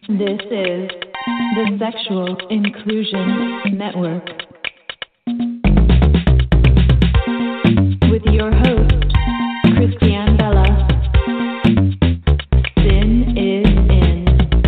This is the Sexual Inclusion Network with your host, Christiane Bella. Sin is in.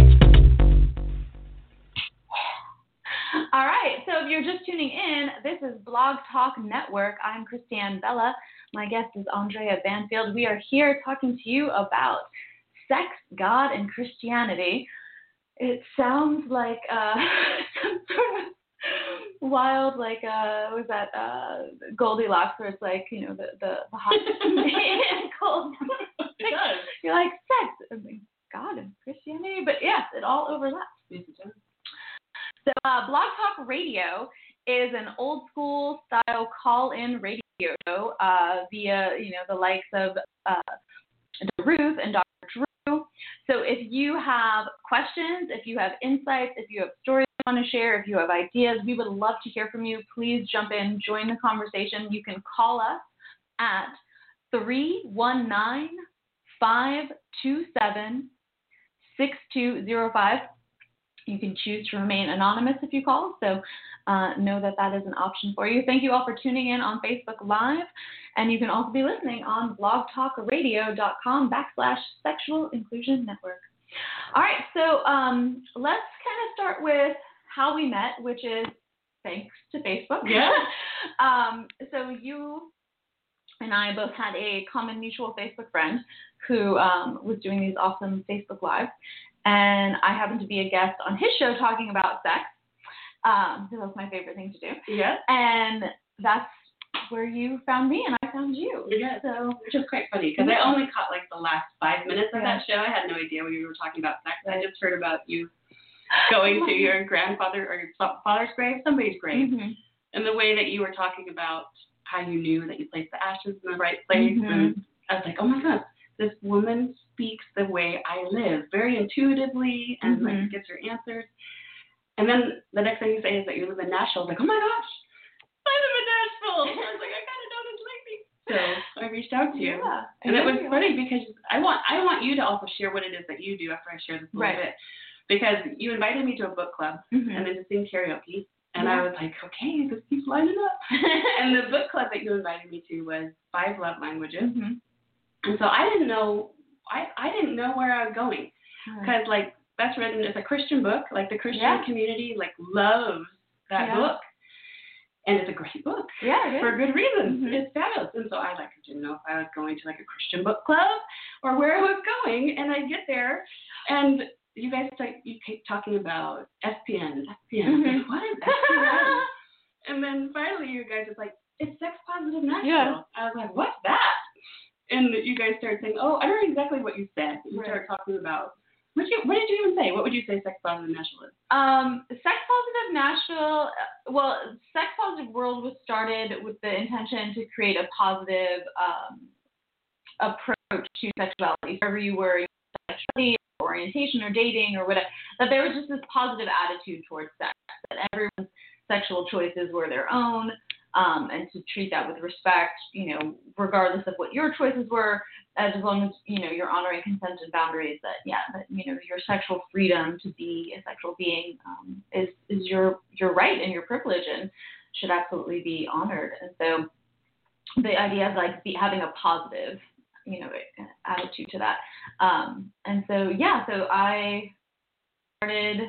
All right, so if you're just tuning in, this is Blog Talk Network. I'm Christiane Bella. My guest is Andrea Banfield. We are here talking to you about sex, God, and Christianity. It sounds like some sort of wild, like, was that Goldilocks, where it's like, you know, the hot and cold. It does. You're like, sex, and God, and Christianity. But yes, it all overlaps. Yes, it does. So Blog Talk Radio is an old school style call-in radio via, you know, the likes of Ruth and Dr. Drew. So if you have questions, if you have insights, if you have stories you want to share, if you have ideas, we would love to hear from you. Please jump in, join the conversation. You can call us at 319-527-6205. You can choose to remain anonymous if you call, so know that that is an option for you. Thank you all for tuning in on Facebook Live, and you can also be listening on blogtalkradio.com/Sexual Inclusion Network. All right, so let's kind of start with how we met, which is thanks to Facebook. Yeah. So you and I both had a common mutual Facebook friend who was doing these awesome Facebook Lives. And I happened to be a guest on his show talking about sex, because that's my favorite thing to do. Yeah. And that's where you found me, and I found you. Yeah. So, which is quite funny, because I only caught like the last 5 minutes of that show. I had no idea we were talking about sex. Right. I just heard about you going to your grandfather or your father's grave, somebody's grave, and the way that you were talking about how you knew that you placed the ashes in the right place. And I was like, oh my gosh. This woman speaks the way I live, very intuitively, and like gets her answers. And then the next thing you say is that you live in Nashville. I was like, oh my gosh, I live in Nashville. I was like, I kind of know this lady. So I reached out to you, and it was funny because I want you to also share what it is that you do after I share this a little bit, because you invited me to a book club and then to sing karaoke. And I was like, okay, this keeps lining up. And the book club that you invited me to was 5 Love Languages. And so I didn't know where I was going, because like that's written, it's a Christian book, like the Christian community like loves that book, and it's a great book for good reasons. It's fabulous. And so I didn't know if I was going to like a Christian book club or where I was going. And I get there, and you guys you keep talking about SPN. I was like, what is SPN? And then finally you guys are like, it's sex positive Nashville. Yeah. I was like, what's that? And you guys started saying, oh, I don't know exactly what you said. You started talking about, what did you even say? What would you say Sex Positive Nashville is? Sex Positive Nashville, Sex Positive World was started with the intention to create a positive approach to sexuality. Wherever you were, sexuality, orientation, or dating, or whatever, that there was just this positive attitude towards sex, that everyone's sexual choices were their own. And to treat that with respect, you know, regardless of what your choices were, as long as, you know, you're honoring consent and boundaries, that, you know, your sexual freedom to be a sexual being is your right and your privilege, and should absolutely be honored. And so the idea of like having a positive, you know, attitude to that. And so, so I started.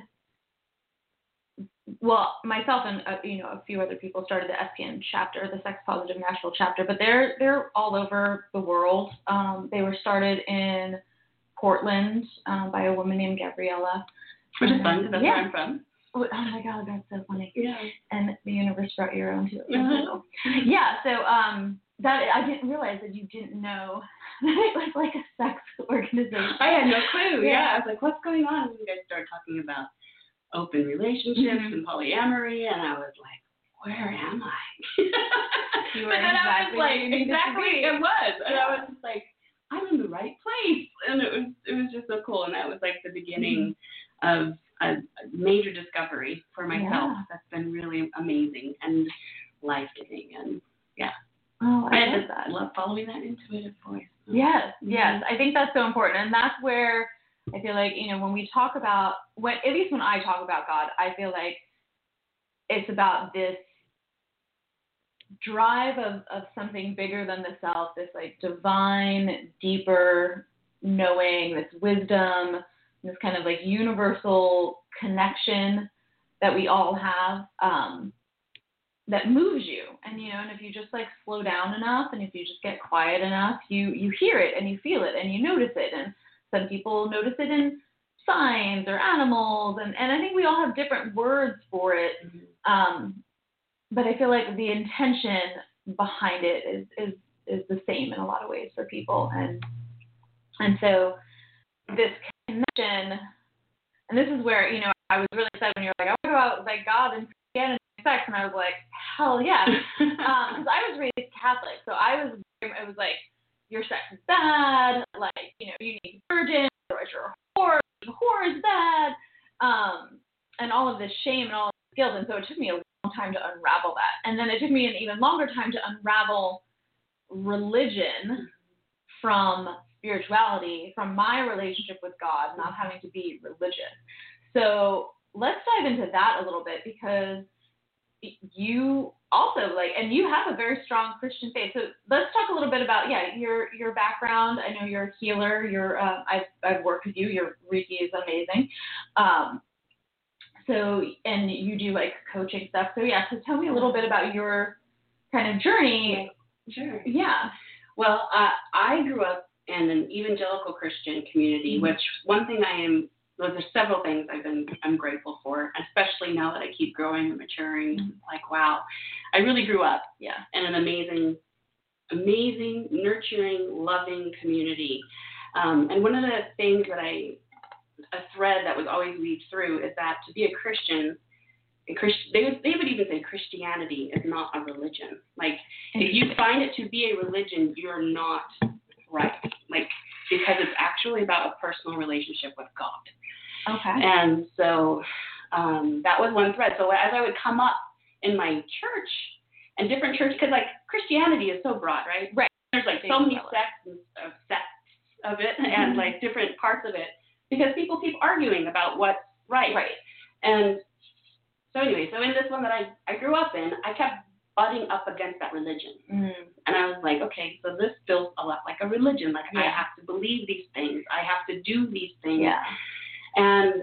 Well, myself and you know, a few other people started the SPN chapter, the Sex Positive Nashville chapter, but they're all over the world. They were started in Portland by a woman named Gabriella. Which is fun, because that's where I'm from. Oh my God, that's so funny. Yeah. And the universe brought your own to it. Yeah. So that I didn't realize that you didn't know that it was like a sex organization. I had no clue. Yeah. I was like, what's going on? And you guys started talking about open relationships and polyamory, and I was like, where am I? You were but then I was like, exactly, it was. And I was just like, I'm in the right place. And it was just so cool. And that was like the beginning of a major discovery for myself. That's been really amazing and life-giving. And Oh, I love love following that intuitive voice. Yes. I think that's so important. And that's where I feel like, when we talk about, at least when I talk about God, I feel like it's about this drive of something bigger than the self, this like divine, deeper knowing, this wisdom, this kind of like universal connection that we all have, that moves you. And, and if you just like slow down enough, and if you just get quiet enough, you hear it and you feel it and you notice it. And some people notice it in signs or animals. And I think we all have different words for it. But I feel like the intention behind it is the same in a lot of ways for people. And so this connection, and this is where, I was really excited when you were like, I want to go out like God and Christianity and sex, and I was like, hell yeah. Because I was raised Catholic, so it was like, your sex is bad, like, you need to be virgin, otherwise you're a whore is bad, and all of this shame and all of this guilt. And so it took me a long time to unravel that. And then it took me an even longer time to unravel religion from spirituality, from my relationship with God, not having to be religious. So let's dive into that a little bit, because you also and you have a very strong Christian faith. So let's talk a little bit about, your background. I know you're a healer. I've worked with you. Your Reiki is amazing. So, and you do like coaching stuff. So so tell me a little bit about your kind of journey. Sure. Yeah. Well, I grew up in an evangelical Christian community, which one thing there's several things I'm grateful for, especially now that I keep growing and maturing. Like, wow, I really grew up in an amazing, nurturing, loving community. And one of the things that a thread that was always weaved through is that to be a Christian, they would even say Christianity is not a religion. Like, if you find it to be a religion, you're not right. Like, because it's actually about a personal relationship with God. Okay. And so that was one thread. So as I would come up in my church and different churches, because like Christianity is so broad, right? Right. There's like so many sects of it, and like different parts of it, because people keep arguing about what's right. Right. And so anyway, in this one that I grew up in, I kept butting up against that religion. And I was like, okay, so this feels a lot like a religion. Like, I have to believe these things. I have to do these things. Yeah. And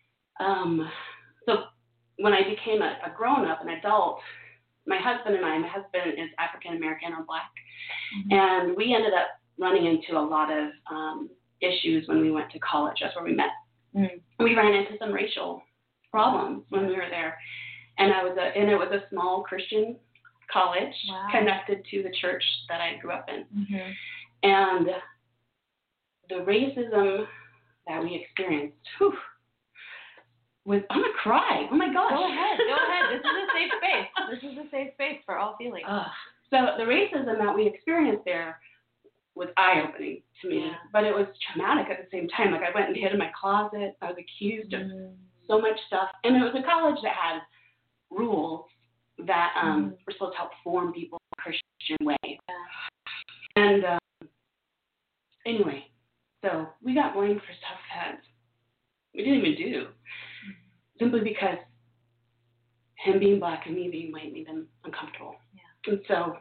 so when I became a grown-up, an adult, my husband is African-American or Black, and we ended up running into a lot of issues when we went to college. That's where we met. We ran into some racial problems when we were there. And it was a small Christian college connected to the church that I grew up in. And the racism that we experienced, was, I'm going to cry. Oh my gosh. Go ahead. This is a safe space. This is a safe space for all feelings. So the racism that we experienced there was eye-opening to me, but it was traumatic at the same time. Like, I went and hid in my closet. I was accused of so much stuff. And it was a college that had rules that were supposed to help form people in a Christian way. And anyway, so we got blamed for stuff that we didn't even do, simply because him being Black and me being white made them uncomfortable. And so,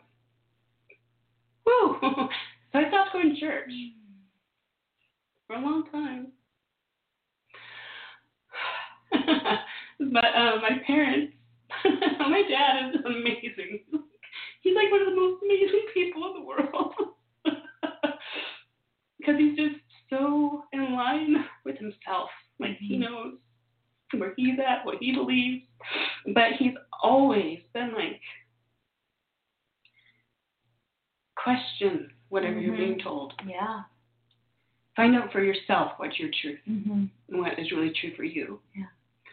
so I stopped going to church for a long time. But my parents, my dad is amazing. He's like one of the most amazing people in the world. Because he's just so in line with himself. Like, he knows where he's at, what he believes. But he's always been like, question whatever you're being told. Yeah. Find out for yourself what's your truth and what is really true for you. Yeah.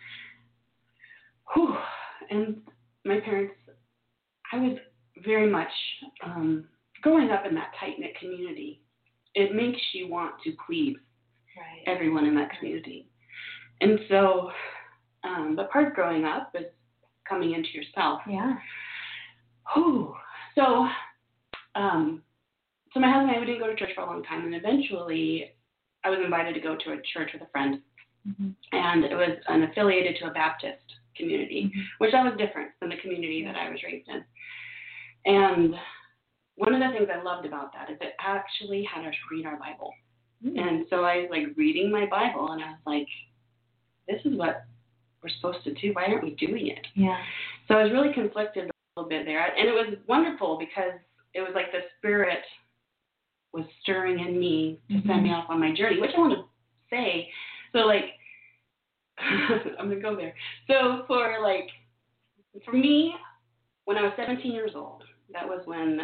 Whew. And my parents, I was very much growing up in that tight-knit community. It makes you want to please everyone in that community. And so the part of growing up is coming into yourself. Yeah. Whew. So my husband and I, we didn't go to church for a long time, and eventually I was invited to go to a church with a friend, and it was affiliated to a Baptist community, which that was different than the community that I was raised in. And one of the things I loved about that is it actually had us read our Bible. And so I was like reading my Bible, and I was like, this is what we're supposed to do. Why aren't we doing it? Yeah. So I was really conflicted a little bit there. And it was wonderful because it was like the Spirit was stirring in me to send me off on my journey, which I want to say. So, like, I'm going to go there. So for me, when I was 17 years old, that was when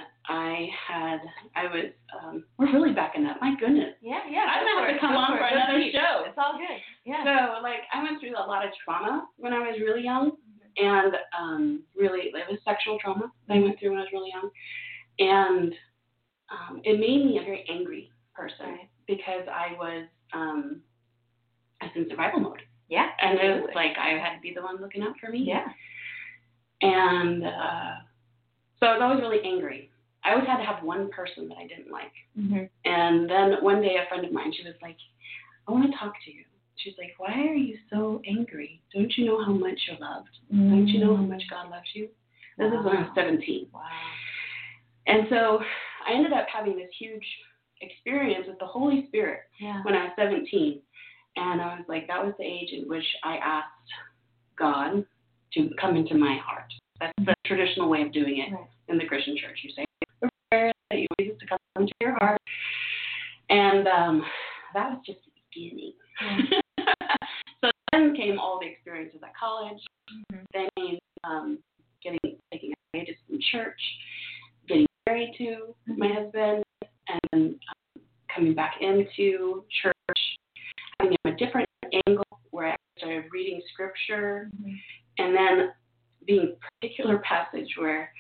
we're really backing up. My goodness. Yeah. I'm going to have to come on for another show. It's all good. Yeah. So, I went through a lot of trauma when I was really young. And really, it was sexual trauma that I went through when I was really young. And it made me a very angry person because I was in survival mode. Yeah. And it was like I had to be the one looking out for me. Yeah. And so I was always really angry. I always had to have one person that I didn't like. And then one day a friend of mine, she was like, I want to talk to you. She's like, why are you so angry? Don't you know how much you're loved? Don't you know how much God loves you? This is when I was 17. Wow. And so I ended up having this huge experience with the Holy Spirit when I was 17. And I was like, that was the age in which I asked God to come into my heart. That's the traditional way of doing it in the Christian church. You say a prayer that you want Jesus to come into your heart. And that was just the beginning. So then came all the experiences at college. Then taking away to some church, getting married to my husband, and then coming back into church, having a different angle where I started reading scripture, and then being a particular passage where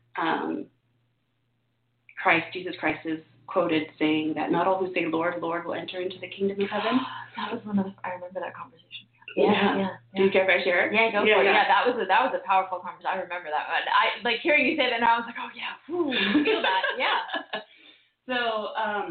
Jesus Christ is quoted saying that not all who say Lord, Lord will enter into the kingdom of heaven. That was I remember that conversation. Yeah. Do you care if I share it? Yeah, go for it. Yeah, that was a powerful conversation. I remember that one. I like hearing you say that, and I was like, oh yeah, feel that. Yeah. So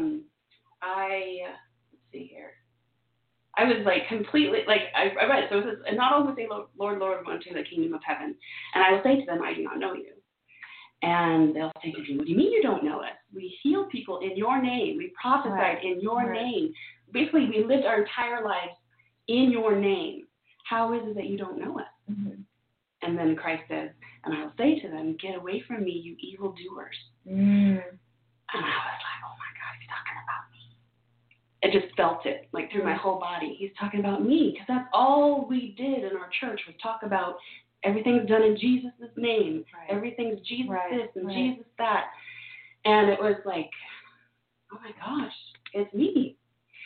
let's see here. I was completely I read it. So it says, and not all who say Lord, Lord will enter the kingdom of heaven. And I will say to them, I do not know you. And they'll say to me, what do you mean you don't know us? We healed people in your name. We prophesied in your name. Basically, we lived our entire lives in your name. How is it that you don't know us? And then Christ says, and I will say to them, get away from me, you evildoers. And I was like, oh my God, he's talking about me. I just felt it through my whole body. He's talking about me, because that's all we did in our church was talk about everything's done in Jesus' name. Everything's Jesus this and Jesus that. And it was like, oh my gosh, it's me.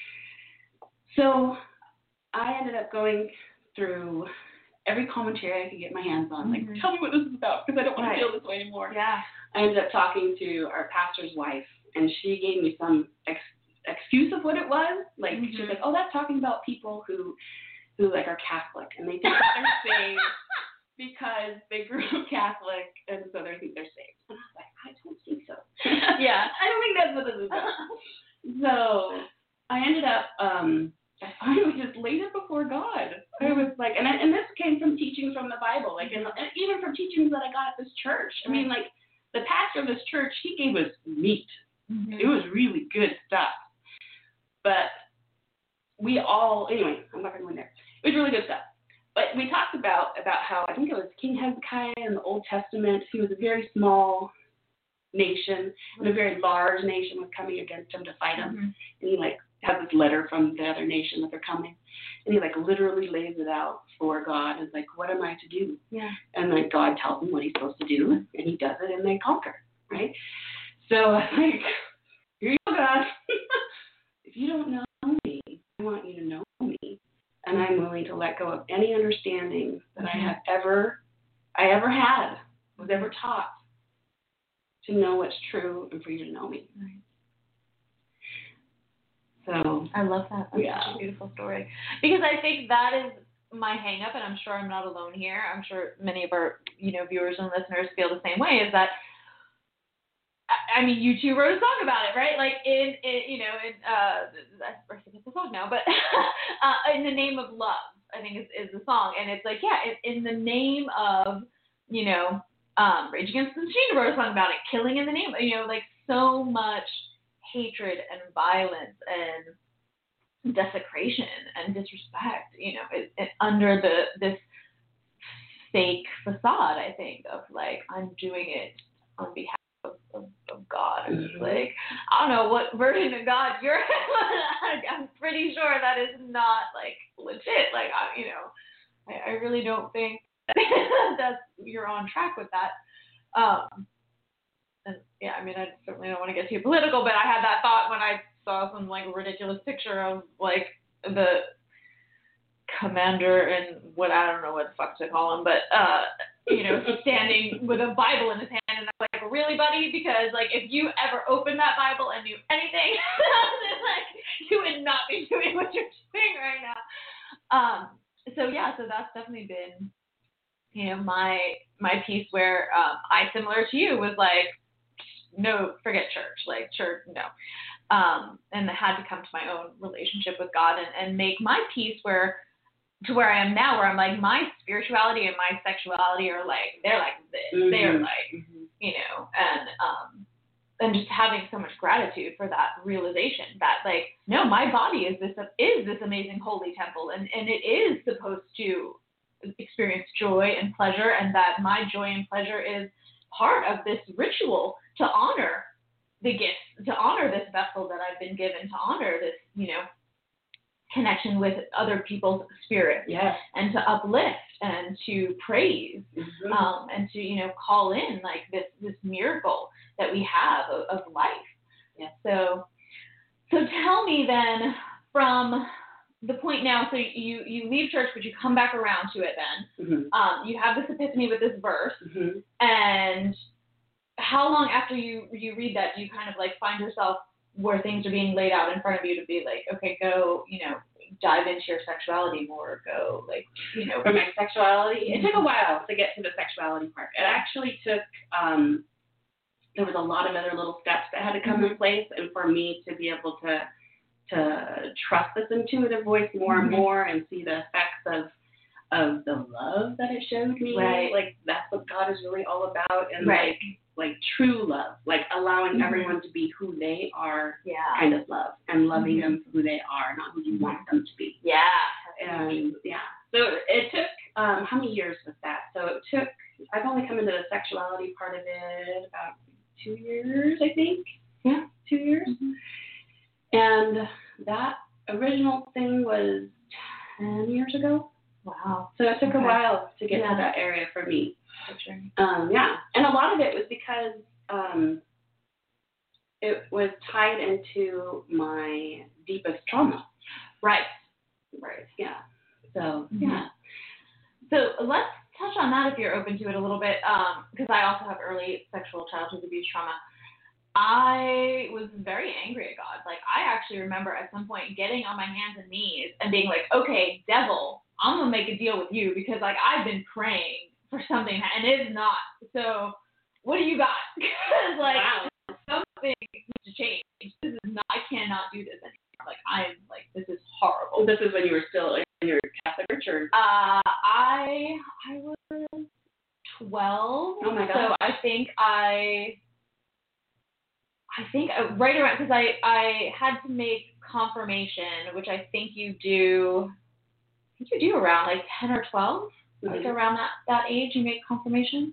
So I ended up going through every commentary I could get my hands on. Tell me what this is about, because I don't want to feel this way anymore. Yeah. I ended up talking to our pastor's wife, and she gave me some excuse of what it was. She was like, oh, that's talking about people who are Catholic, and they think that they're saved because they grew up Catholic, and so they think they're saved. And I was like, I don't think so. Yeah, I don't think that's what this is about. So I ended up, I finally just laid it before God. I was like, and this came from teachings from the Bible, and even from teachings that I got at this church. I mean, the pastor of this church, he gave us meat. It was really good stuff. But we all, anyway, I'm not going to go in there. It was really good stuff. But we talked about how, I think it was King Hezekiah in the Old Testament. He was a very small nation, and a very large nation was coming against him to fight him. And he has this letter from the other nation that they're coming. And he literally lays it out for God. It's what am I to do? Yeah. And God tells him what he's supposed to do, and he does it, and they conquer, right? So I'm like, here you go, God. If you don't know me, I want you to know me. And I'm willing to let go of any understanding that I ever had, was ever taught, to know what's true and for you to know me. Right. So I love that. That's such a beautiful story. Because I think that is my hang up, and I'm sure I'm not alone here. I'm sure many of our, viewers and listeners feel the same way, is that I mean, you two wrote a song about it, right? Like I forget the song now, but In the Name of Love, I think is the song. And it's like, yeah, in the name of, Rage Against the Machine wrote a song about it, killing in the name, like so much hatred and violence and desecration and disrespect, under this fake facade, I think, of like, I'm doing it on behalf of God. And it's like, I don't know what version of God you're I'm pretty sure that is not like legit. Like, I really don't think that you're on track with that. And yeah, I mean, I certainly don't want to get too political, but I had that thought when I saw some like ridiculous picture of like the commander and what, I don't know what the fuck to call him, but standing with a Bible in his hand, and I'm like, really, buddy? Because like, if you ever opened that Bible and knew anything, then like you would not be doing what you're doing right now. So that's definitely been, my piece where I, similar to you, was like, no, forget church, like church, no. And I had to come to my own relationship with God and make my peace to where I am now, where I'm like, my spirituality and my sexuality are like, they're like this. Mm-hmm. They're like, and just having so much gratitude for that realization that like, no, my body is this amazing holy temple, and it is supposed to experience joy and pleasure, and that my joy and pleasure is part of this ritual to honor the gifts, to honor this vessel that I've been given, to honor this, connection with other people's spirits, yes, and to uplift and to praise, mm-hmm. And to, call in like this miracle that we have of life. Yeah. So tell me then, from the point now, so you leave church, but you come back around to it then. Mm-hmm. You have this epiphany with this verse, mm-hmm. and how long after you read that do you kind of like find yourself where things are being laid out in front of you to be like, okay, go, dive into your sexuality more, go like, For my sexuality, it took a while to get to the sexuality part. It actually took, there was a lot of other little steps that had to come mm-hmm. in place, and for me to be able to trust this intuitive voice more mm-hmm. and more, and see the effects of the love that it showed me. Right. Like, that's what God is really all about. And right. like true love, like allowing mm-hmm. everyone to be who they are, yeah. kind of love, and loving mm-hmm. them for who they are, not who you want them to be. Yeah. And yeah. So it took, how many years was that? So I've only come into the sexuality part of it about 2 years, I think. Yeah. 2 years. Mm-hmm. And that original thing was 10 years ago. Wow. So it took a while to get to that area for me. Yeah. And a lot of it was because it was tied into my deepest trauma. Right. Right. Yeah. So, mm-hmm. yeah. So let's touch on that if you're open to it a little bit, because I also have early sexual childhood abuse trauma. I was very angry at God. Like, I actually remember at some point getting on my hands and knees and being like, okay, devil, I'm going to make a deal with you because, like, I've been praying for something and it's not. So what do you got? Because, like, wow. Something needs to change. This is not, I cannot do this anymore. Like, I'm like, this is horrible. This is when you were still in your Catholic church? I was 12. Oh, my God. So I think right around, because I had to make confirmation, which I think you do around like 10 or 12, mm-hmm. like around that age you make confirmation.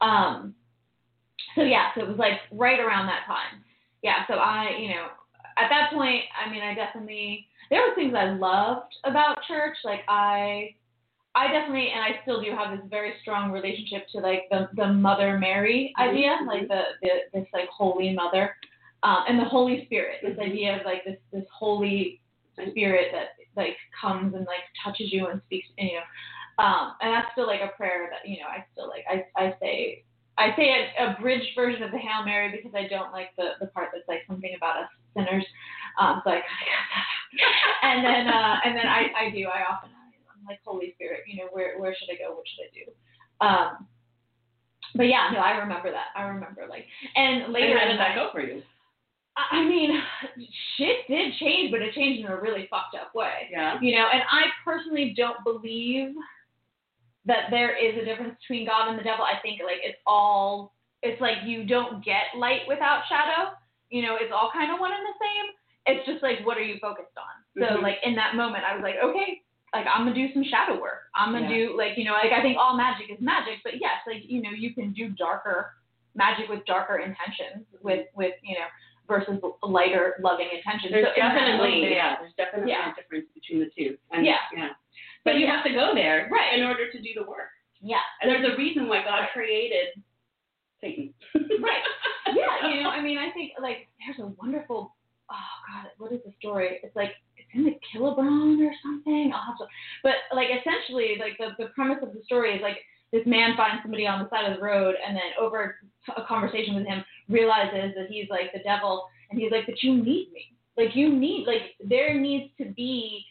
So yeah, so it was like right around that time. Yeah, so at that point, I mean, I definitely, there were things I loved about church. Like I definitely, and I still do have this very strong relationship to like the Mother Mary idea, mm-hmm. like this like Holy Mother, and the Holy Spirit. This mm-hmm. idea of like this Holy Spirit that like comes and like touches you and speaks, and that's still like a prayer that I still like. I say a abridged version of the Hail Mary because I don't like the part that's like something about us sinners. So I kind of got that out. And then I often. I'm like, Holy Spirit, where should I go? What should I do? But yeah, no, I remember that. I remember and later. And how did that go for you? I mean, shit did change, but it changed in a really fucked up way. Yeah. And I personally don't believe that there is a difference between God and the devil. I think it's like you don't get light without shadow. It's all kind of one and the same. It's just like, what are you focused on? So in that moment, I was like, okay, I'm gonna do some shadow work. I'm gonna do I think all magic is magic, but yes, you can do darker magic with darker intentions with versus lighter, loving intentions. There's so definitely a difference between the two. And, But you have to go there in order to do the work. Yeah. And there's a reason why God created Satan. Right. Yeah. I mean, I think there's a wonderful. Oh God, what is the story? It's it's in the Killebron or something. I'll have to. But essentially, the premise of the story is this man finds somebody on the side of the road, and then over a conversation with him, realizes that he's the devil, and he's like, but you need me. There needs to be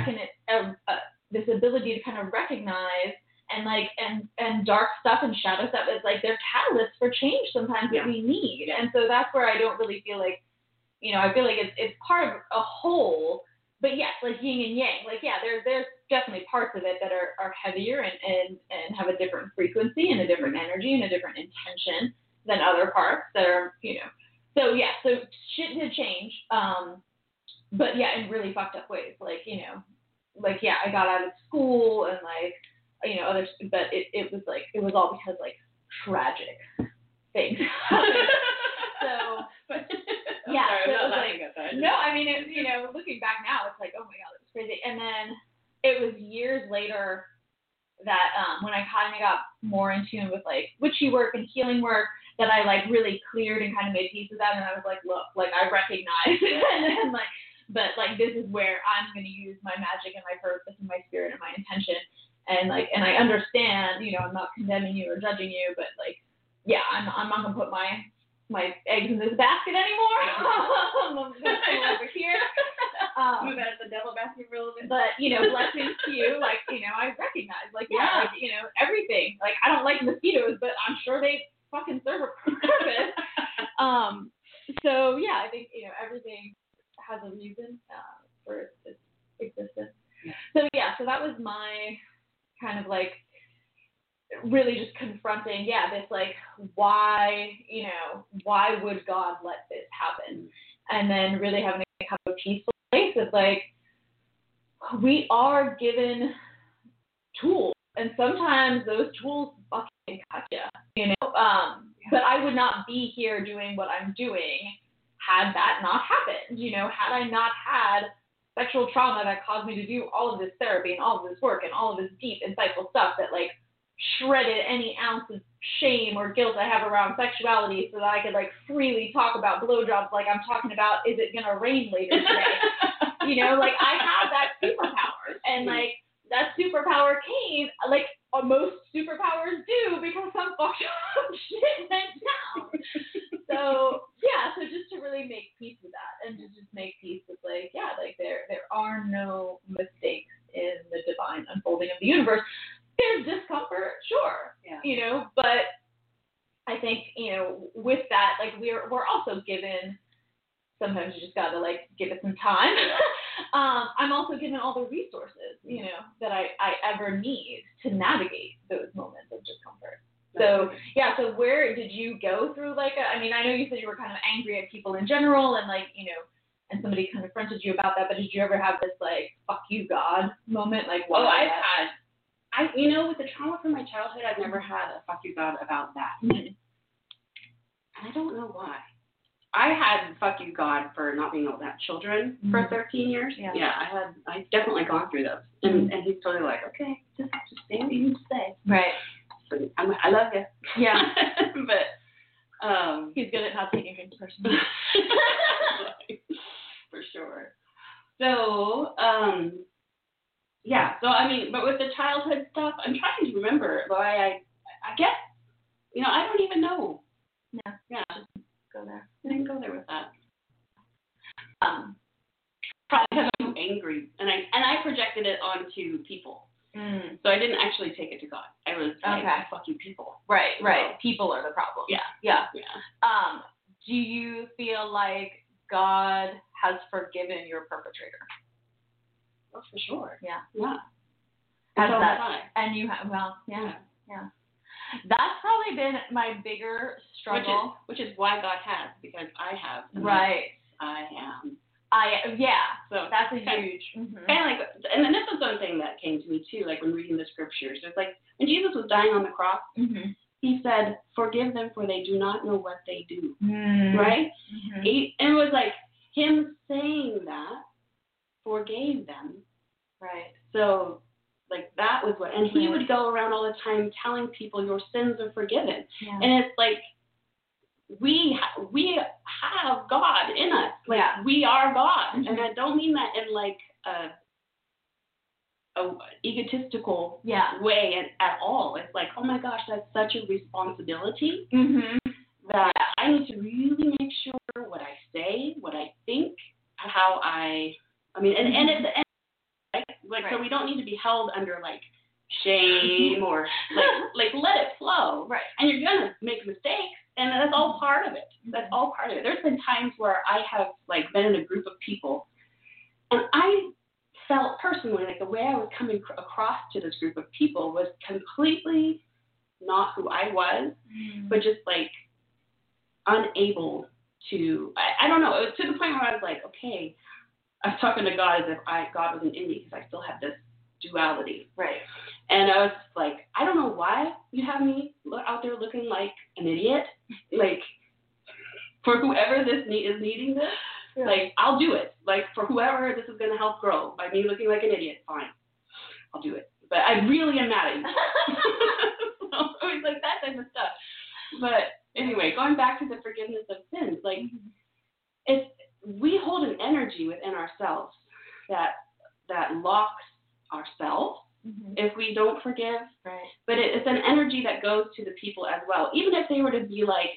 this ability to kind of recognize and dark stuff and shadow stuff is they're catalysts for change sometimes that we need. And so that's where I don't really feel I feel it's part of a whole. But yes, yin and yang. There's definitely parts of it that are heavier and have a different frequency and a different energy and a different intention than other parts that are, So shit did change. But yeah, in really fucked up ways. I got out of school and others, but it was all because tragic things. So yeah, no, I mean, looking back now, it's oh my God, it was crazy. And then it was years later that when I kind of got more in tune with witchy work and healing work, that I really cleared and kind of made peace with that. And I was look, I recognize, and but this is where I'm going to use my magic and my purpose and my spirit and my intention, and and I understand, I'm not condemning you or judging you, but I'm not going to put my eggs in this basket anymore. I'm going to come over here. Move out of the devil basket for a little bit. But, blessings to you. I recognize, everything. I don't like mosquitoes, but I'm sure they fucking serve a purpose. So, yeah, I think, everything has a reason for its existence. Yeah. So that was my kind of really just confronting, this why would God let this happen? And then really having a kind of peaceful place of we are given tools, and sometimes those tools fucking cut you, but I would not be here doing what I'm doing had that not happened, had I not had sexual trauma that caused me to do all of this therapy and all of this work and all of this deep, insightful stuff that shredded any ounce of shame or guilt I have around sexuality so that I could freely talk about blowjobs I'm talking about, is it gonna rain later today? I have that superpower, and that superpower came most superpowers do because some fucked up shit went down. So just to really make peace with that, and to just make peace with there are no mistakes in the divine unfolding of the universe. There's discomfort, sure, but I think, with that, we're also given, sometimes you just gotta give it some time. I'm also given all the resources, that I ever need to navigate those moments of discomfort. So, so where did you go through I know you said you were kind of angry at people in general and and somebody confronted you about that, but did you ever have this fuck you God moment? I've had. With the trauma from my childhood, I've never had a fuck you God about that. Mm-hmm. And I don't know why. I had fuck you God for not being able to have children for 13 years. Yeah, I've definitely gone through those. And he's totally okay, just say what you need to say. Right. But I love you. Yeah. But he's good at not taking things personally. For sure. So, but with the childhood stuff, I'm trying to remember why I guess, I don't even know. Yeah. Yeah. Just go there. I didn't go there with that. Probably because I'm angry, and I projected it onto people. So I didn't actually take it to God. I was like, Okay. fuck you people. Right. So, People are the problem. yeah. Yeah. Yeah. Do you feel like God has forgiven your perpetrator? Oh, for sure. Yeah. Yeah. Has Until that? I die. And you have, well, yeah. That's probably been my bigger struggle. Which is why God has, because I have. And Right. I am. So that's a huge. And like, and then this was one thing that came to me too, like when reading the scriptures. It's like when Jesus was dying on the cross, he said, "Forgive them, for they do not know what they do." Right? And it was like him saying that forgave them. Right. So, like that was what, and he would go around all the time telling people your sins are forgiven. Yeah. And it's like we have God in us. Like we are God, and I don't mean that in like a egotistical way at all. It's like, oh my gosh, that's such a responsibility that I need to really make sure what I say, what I think, how I mean, and at the end, like so we don't need to be held under like shame or like let it flow. Right. And you're gonna make mistakes, and that's all part of it. That's all part of it. There's been times where I have like been in a group of people, and I felt personally like the way I was coming across to this group of people was completely not who I was, but just like unable to. I don't know. It was to the point where I was like, okay, I was talking to God as if God wasn't in me because I still have this duality. Right. And I was like, I don't know why you have me out there looking like an idiot. Like, for whoever is needing this, like, I'll do it. Like, for whoever this is going to help grow by me looking like an idiot, fine. I'll do it. But I really am mad at you. So it was like that type of stuff. But anyway, going back to the forgiveness of sins, like, we hold an energy within ourselves that locks ourselves if we don't forgive. Right. But it's an energy that goes to the people as well. Even if they were to be like,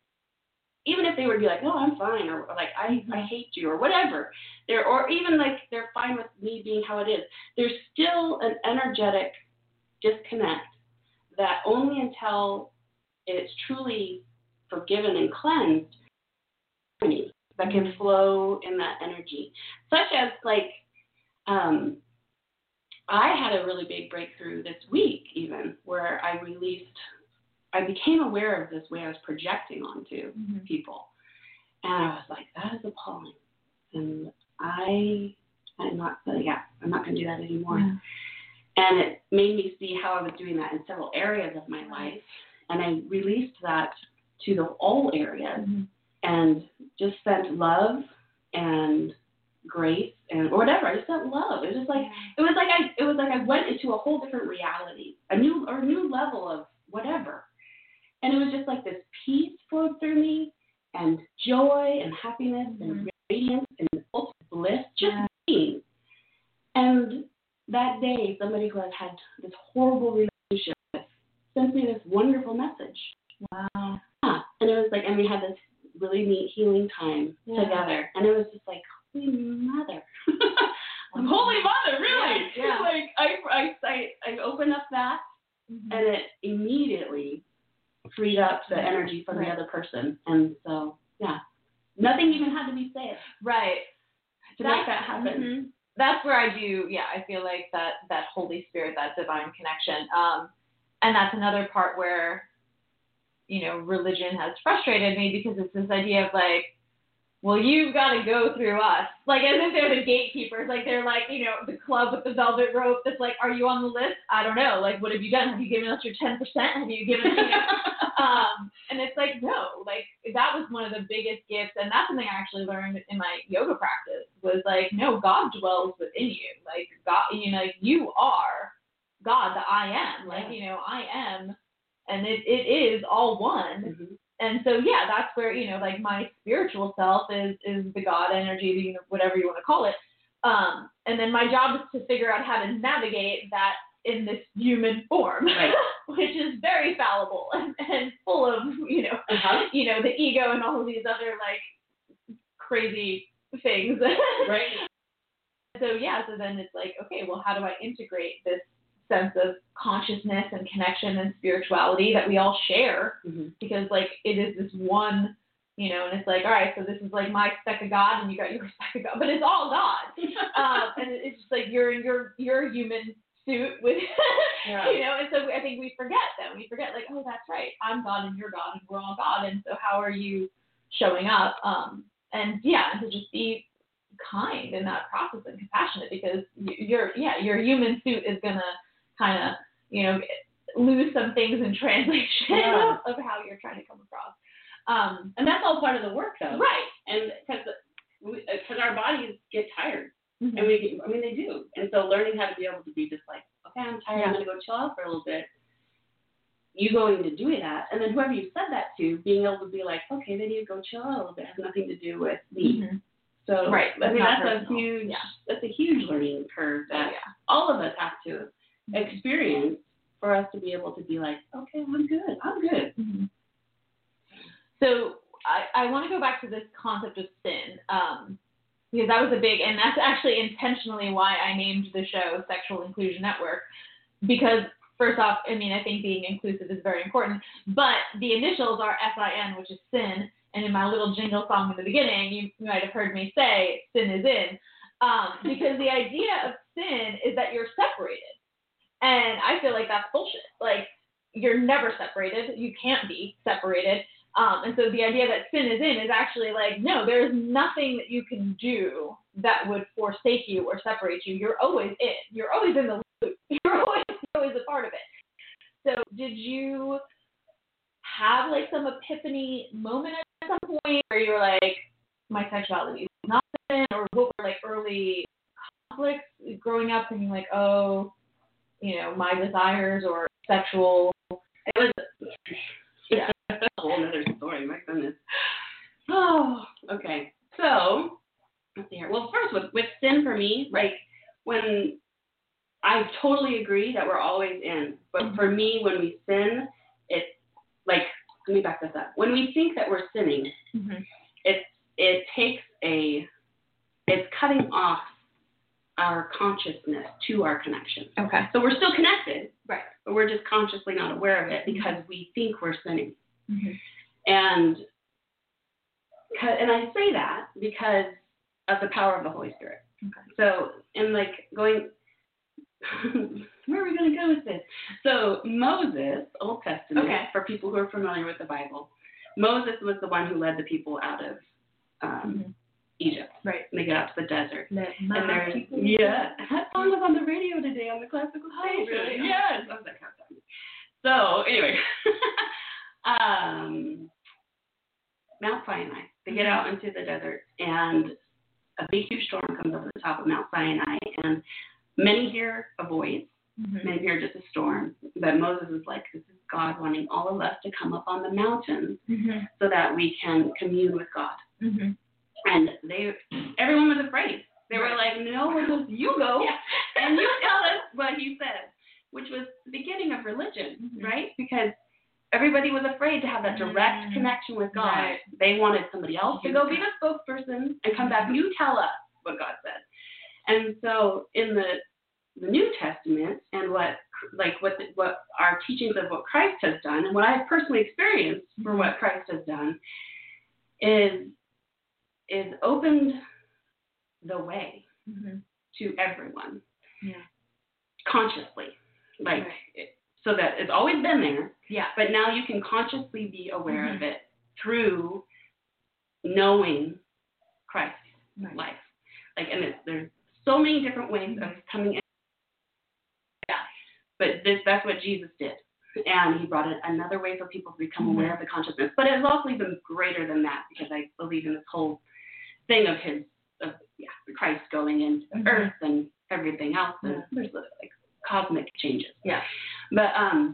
no, I'm fine, or like I hate you, or whatever. Or even like they're fine with me being how it is. There's still an energetic disconnect that only until it's truly forgiven and cleansed that can flow in that energy. Such as like, I had a really big breakthrough this week even where I became aware of this way I was projecting onto people. And I was like, that is appalling. And I'm not going to do that anymore. Yeah. And it made me see how I was doing that in several areas of my life. And I released that to all areas and just sent love and grace and or whatever. I just sent love. It was just like it was like I went into a whole different reality, a new level of whatever. And it was just like this peace flowed through me, and joy and happiness and radiance and ultimate bliss, just being. And that day, somebody who I've had this horrible relationship with sent me this wonderful message. Wow. Yeah. And it was like, and we had this really neat healing time together. And it was just like, Holy Mother. Holy Mother, really? Yeah. Like, I opened up that, and it immediately freed up the energy from the other person. And so, nothing even had to be said. Right. To make that happen. That's where I do, I feel like that Holy Spirit, that divine connection. And that's another part where, religion has frustrated me because it's this idea of like, well, you've got to go through us. Like, as if they're the gatekeepers. Like, they're like, the club with the velvet rope that's like, are you on the list? I don't know. Like, what have you done? Have you given us your 10%? Have you given and it's like, no. Like, that was one of the biggest gifts. And that's something I actually learned in my yoga practice was like, no, God dwells within you. Like, God, like, you are God, the I am. Like, I am. And it is all one. And so, that's where, like my spiritual self is the God energy, whatever you want to call it. And then my job is to figure out how to navigate that in this human form, which is very fallible and full of, the ego and all of these other like crazy things. Right. So, so then it's like, okay, well, how do I integrate this sense of consciousness and connection and spirituality that we all share, because like it is this one, you know, and it's like, all right, so this is like my speck of God and you got your speck of God, but it's all God. And it's just like you're in your human suit with, you know, and so I think we forget that. We forget like, oh, that's right, I'm God and you're God and we're all God, and so how are you showing up? And to just be kind in that process and compassionate, because your human suit is gonna kind of, you know, lose some things in translation of how you're trying to come across. And that's all part of the work, though. Right. And because our bodies get tired, and they do. And so learning how to be able to be just like, okay, I'm tired, I'm gonna go chill out for a little bit. You going to do that, and then whoever you said that to, being able to be like, okay, they need to go chill out a little bit, has nothing to do with me. So I mean, that's a huge learning curve that all of us have to experience for us to be able to be like, okay, I'm good. So I want to go back to this concept of sin, because that was a big, and that's actually intentionally why I named the show Sexual Inclusion Network, because first off, I mean, I think being inclusive is very important, but the initials are SIN, which is sin. And in my little jingle song in the beginning, you might have heard me say, sin is in, because the idea of sin is that you're separated. And I feel like that's bullshit. Like, you're never separated. You can't be separated. And so the idea that sin is in is actually like, no, there is nothing that you can do that would forsake you or separate you. You're always in. You're always in the loop. You're always a part of it. So did you have like some epiphany moment at some point where you're like, my sexuality is not in, or what were like early conflicts growing up, thinking like, oh, you know, my desires or sexual? It was a whole other story, my goodness. Oh, okay. So let's see here. Well, first with sin for me, like when I totally agree that we're always in, but for me, when we sin, it's like, let me back this up. When we think that we're sinning, it's cutting off our consciousness to our connection. Okay. So we're still connected, right? But we're just consciously not aware of it because we think we're sinning. And I say that because of the power of the Holy Spirit. Okay. So, and like going, where are we going to go with this? So Moses, Old Testament, for people who are familiar with the Bible, Moses was the one who led the people out of Egypt. Right. And they get out to the desert. And there's, that song was on the radio today on the classical station. Really? Yes. I was like, so anyway, Mount Sinai. They get out into the desert, and a big, huge storm comes over the top of Mount Sinai, and many hear a voice. Many hear just a storm. But Moses is like, this is God wanting all of us to come up on the mountain so that we can commune with God. And everyone was afraid. They were like, no, Moses, you go and you tell us what he said, which was the beginning of religion, right? Because everybody was afraid to have that direct connection with God. Right. They wanted somebody else to go be the spokesperson and come back. You tell us what God said. And so in the New Testament and what our teachings of what Christ has done and what I've personally experienced for what Christ has done is opened the way to everyone consciously, so that it's always been there. Yeah. But now you can consciously be aware of it through knowing Christ's life. Like, and there's so many different ways of coming in. Yeah. But that's what Jesus did. And he brought in another way for people to become aware of the consciousness. But it's also even greater than that, because I believe in this whole thing of Christ going into the earth and everything else. And there's like cosmic changes. Yeah. But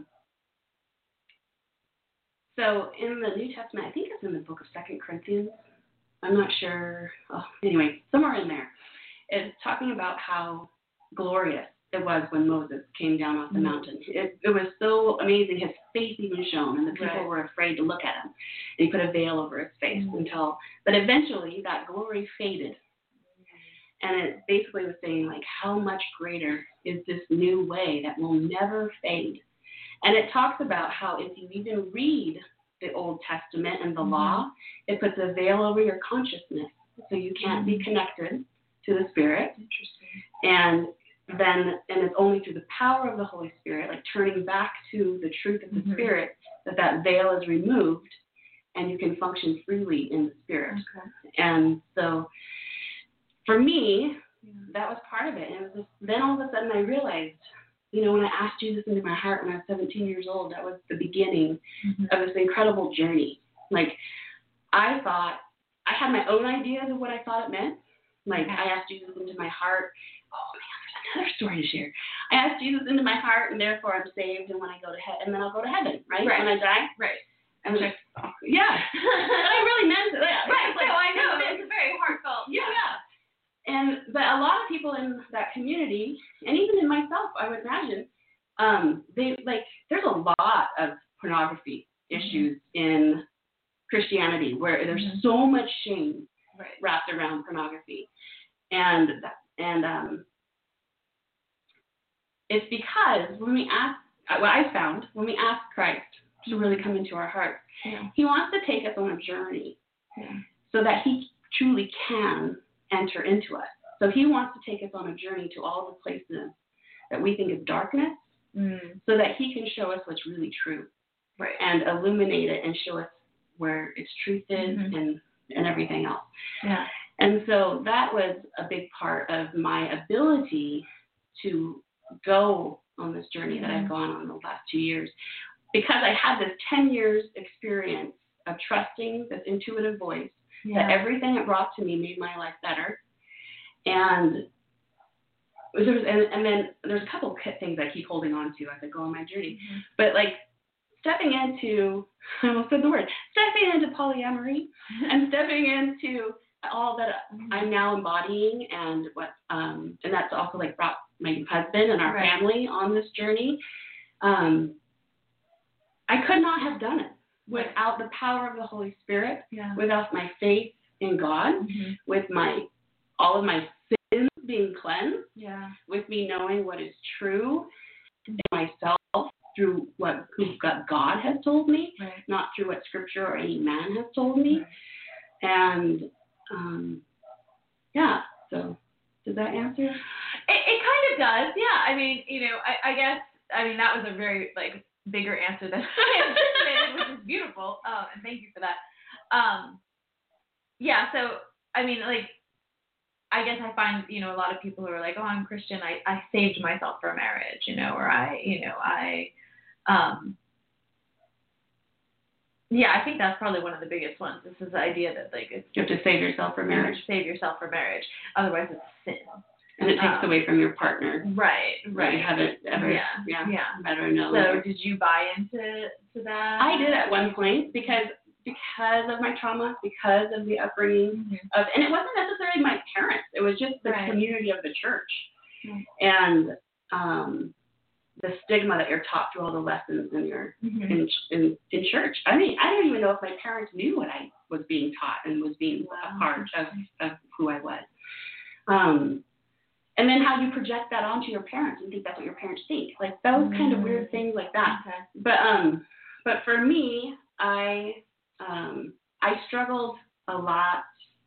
so in the New Testament, I think it's in the book of 2 Corinthians. I'm not sure. Oh, anyway, somewhere in there, it's talking about how glorious it was when Moses came down off the mountain. It was so amazing. His face even shone, and the people were afraid to look at him. And he put a veil over his face but eventually that glory faded. And it basically was saying, like, how much greater is this new way that will never fade? And it talks about how if you even read the Old Testament and the law, it puts a veil over your consciousness, so you can't be connected to the Spirit. And it's only through the power of the Holy Spirit, like turning back to the truth of the Spirit, that veil is removed, and you can function freely in the Spirit. Okay. And so, for me, that was part of it. And it was just, then all of a sudden I realized, you know, when I asked Jesus into my heart when I was 17 years old, that was the beginning of this incredible journey. Like, I thought, I had my own ideas of what I thought it meant. Like, I asked Jesus into my heart. Oh, man, there's another story to share. I asked Jesus into my heart, and therefore I'm saved, and when I go to heaven, and then I'll go to heaven, right? When I die? Right. And like, yeah. But I really meant it. Yeah. Right. Like, no, I know. It's a very heartfelt. Yeah. But a lot of people in that community, and even in myself, I would imagine, there's a lot of pornography issues in Christianity where there's so much shame wrapped around pornography, and it's because when we ask, what I found, when we ask Christ to really come into our hearts, He wants to take us on a journey so that He truly can enter into us. So He wants to take us on a journey to all the places that we think is darkness, so that He can show us what's really true, and illuminate it and show us where its truth is and everything else. Yeah. And so that was a big part of my ability to go on this journey that I've gone on the last 2 years, because I had this 10 years experience of trusting this intuitive voice, that everything it brought to me made my life better. And then there's a couple of things I keep holding on to as I go on my journey. But like stepping into polyamory and stepping into all that I'm now embodying, and and that's also like brought my husband and our family on this journey. I could not have done it without the power of the Holy Spirit, without my faith in God, with all of my sins being cleansed, with me knowing what is true in myself through who God has told me, not through what Scripture or any man has told me. And so does that answer? It kind of does, I mean, I guess, that was a very bigger answer than I anticipated, which is beautiful. And thank you for that. So I guess I find, a lot of people who are like, oh, I'm Christian, I saved myself for marriage, or I think that's probably one of the biggest ones. This is the idea that it's you have to save yourself for marriage. Save yourself for marriage. Otherwise it's sin. And it takes away from your partner. Right. You haven't ever, better know. So did you buy into that? I did at one point because of my trauma, because of the upbringing and it wasn't necessarily my parents. It was just the community of the church. And the stigma that you're taught through all the lessons in your in church. I mean, I don't even know if my parents knew what I was being taught and was being a part of who I was. And then how you project that onto your parents and think that's what your parents think. Like those kind of weird things like that. But for me, I struggled a lot.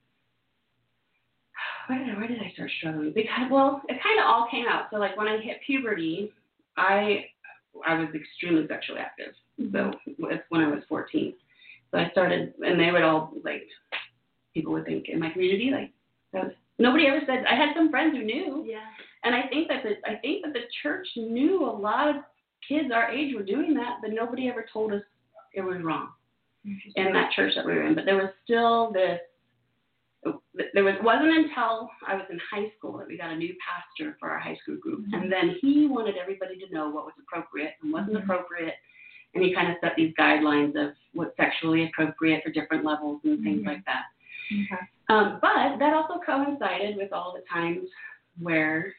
Where did I start struggling? Because, it kind of all came out. So like when I hit puberty, I was extremely sexually active. So it's when I was 14. So I started, and they would all people would think in my community nobody ever said. I had some friends who knew. Yeah. And I think that the church knew a lot of kids our age were doing that, but nobody ever told us it was wrong in that church that we were in. But there was still this. It wasn't until I was in high school that we got a new pastor for our high school group, and then he wanted everybody to know what was appropriate and wasn't appropriate, and he kind of set these guidelines of what's sexually appropriate for different levels and things like that. Okay. But that also coincided with all the times where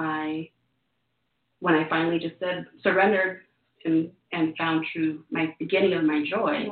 when I finally just surrendered and found my beginning of my joy,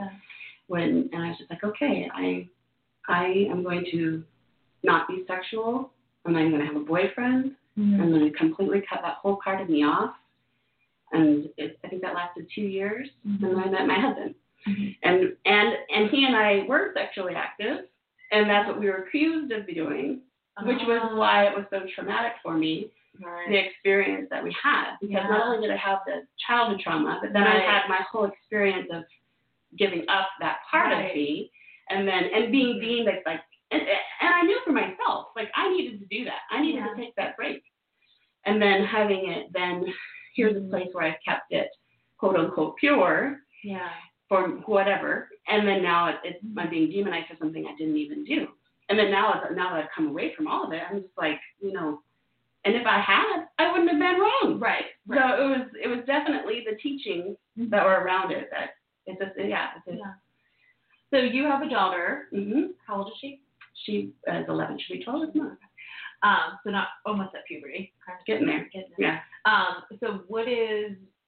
and I was just like, okay, I am going to not be sexual I'm not even going to have a boyfriend. I'm going to completely cut that whole part of me off. And I think that lasted 2 years. And then I met my husband. And he and I were sexually active, and that's what we were accused of doing, which was why it was so traumatic for me, the experience that we had. Because not only did I have the childhood trauma, but then I had my whole experience of giving up that part of me, and being deemed like, and I knew for myself, like, I needed to do that. I needed to take that break. And then having it, then here's a place where I've kept it, quote unquote, pure. For whatever, and then now I'm being demonized for something I didn't even do. And then now that I've come away from all of it, I'm just like, and if I had, I wouldn't have been wrong. Right. So it was definitely the teachings that were around it that it's just, So you have a daughter. How old is she? She is 11. She'll be 12 this month. So not almost at puberty. Getting there. Yeah. So what is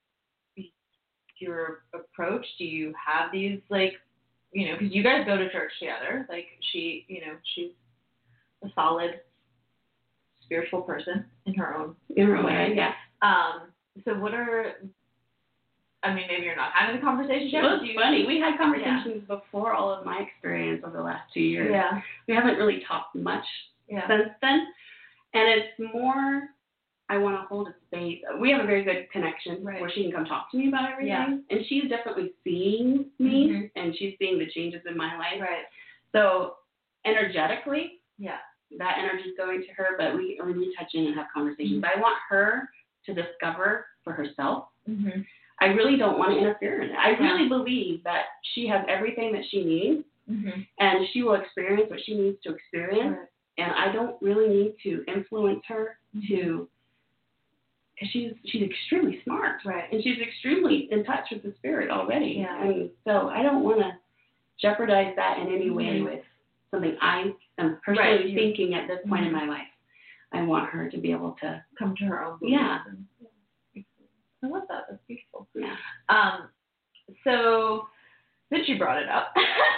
your approach? Do you have these, like, because you guys go to church together, like, she's a solid spiritual person in her own way. Yeah. So what are, maybe you're not having the conversation yet. Well, it's funny. We had conversations before all of my experience over the last 2 years. Yeah. We haven't really talked much since then. And it's more, I want to hold a space. We have a very good connection where she can come talk to me about everything. Yeah. And she's definitely seeing me, and she's seeing the changes in my life. Right. So energetically, that energy is going to her, but we touch in and have conversations. But I want her to discover for herself. I really don't want to interfere in it. I really believe that she has everything that she needs, and she will experience what she needs to experience. Right. And I don't really need to influence her to... Because she's extremely smart, and she's extremely in touch with the spirit already. Yeah. And so I don't want to jeopardize that in any way with something I am personally thinking at this point in my life. I want her to be able to come to her own beliefs. Yeah. I love that. That's beautiful. Yeah. So since you brought it up,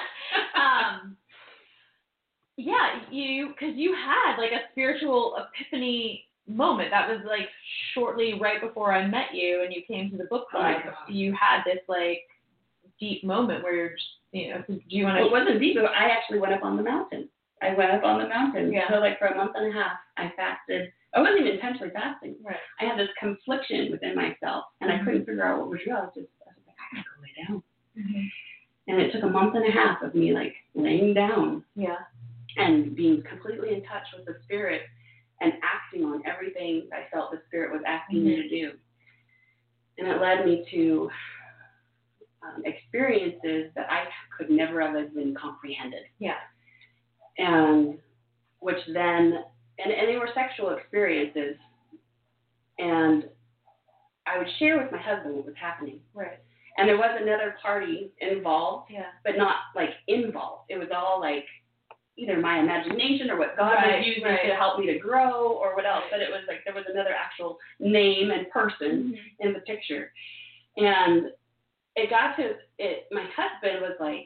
because you had like a spiritual epiphany moment. That was like shortly right before I met you and you came to the book club. You had this like deep moment where you're just, do you want to... It wasn't deep. I actually went up on the mountain. Yeah. So like for a month and a half, I fasted. I wasn't even intentionally fasting. Right. I had this confliction within myself and I couldn't figure out what was real. I was like, I gotta go lay down. And it took a month and a half of me like laying down. Yeah. And being completely in touch with the spirit and acting on everything I felt the spirit was asking me to do. And it led me to experiences that I could never have even comprehended. Yeah. And which then, and they were sexual experiences. And I would share with my husband what was happening. Right. And there was another party involved, but not like involved. It was all like, either my imagination or what God was using to help me to grow or what else. But it was like there was another actual name and person in the picture. And it got to it. My husband was like,